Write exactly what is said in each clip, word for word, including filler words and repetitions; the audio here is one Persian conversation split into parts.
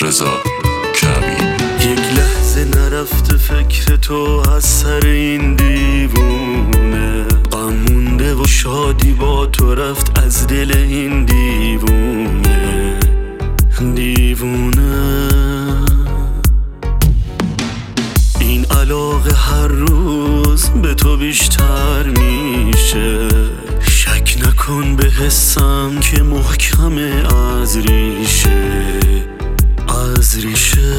رضا کعبی. یک لحظه نرفته فکر تو از سر این دیوونه، غم مونده و شادی با تو رفت از دل این دیوونه دیوونه. این علاقه هر روز به تو بیشتر میشه، شک نکن به حسم که محکمه از ریشه از ریشه.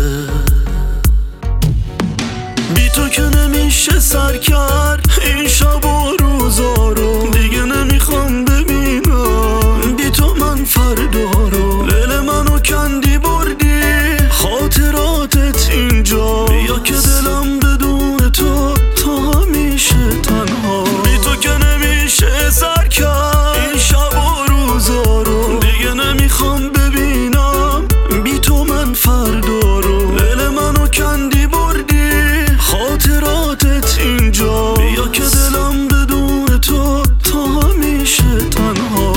بی تو که نمیشه سر کرد این شب و روزا رو، دیگه نمیخوام ببینم بی تو من فردا رو. دل منو کندی بردی خاطراتت اینجا، بیا که دلم بدون تو تا همیشه تنها. بی تو که نمیشه سر کرد این شب و روزا رو، دیگه نمیخوام ببینم بی تو من فردا رو. دل منو کندی بردی خاطراتت اینجا، بیا که دلم بدون تو تا همیشه تنها.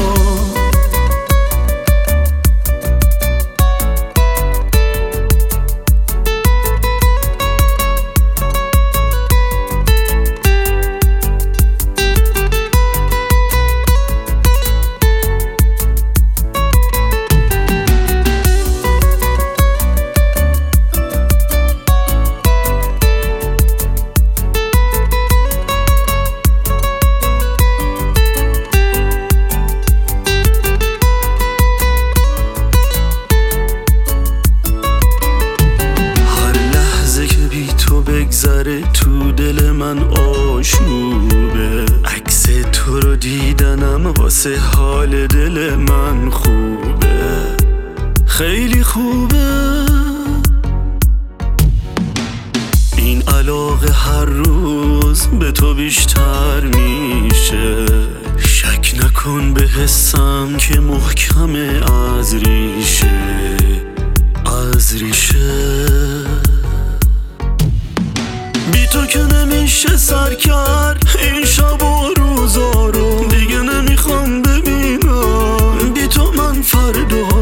بگذره تو دل من آشوبه، عکس تو رو دیدنم واسه حال دل من خوبه خیلی خوبه. این علاقه هر روز به تو بیشتر میشه، شک نکن به حسم که محکمه از ریشه از ریشه. بی تو که نمیشه سر کرد این شب و روزا رو، دیگه نمیخوام ببینم بی تو من فردا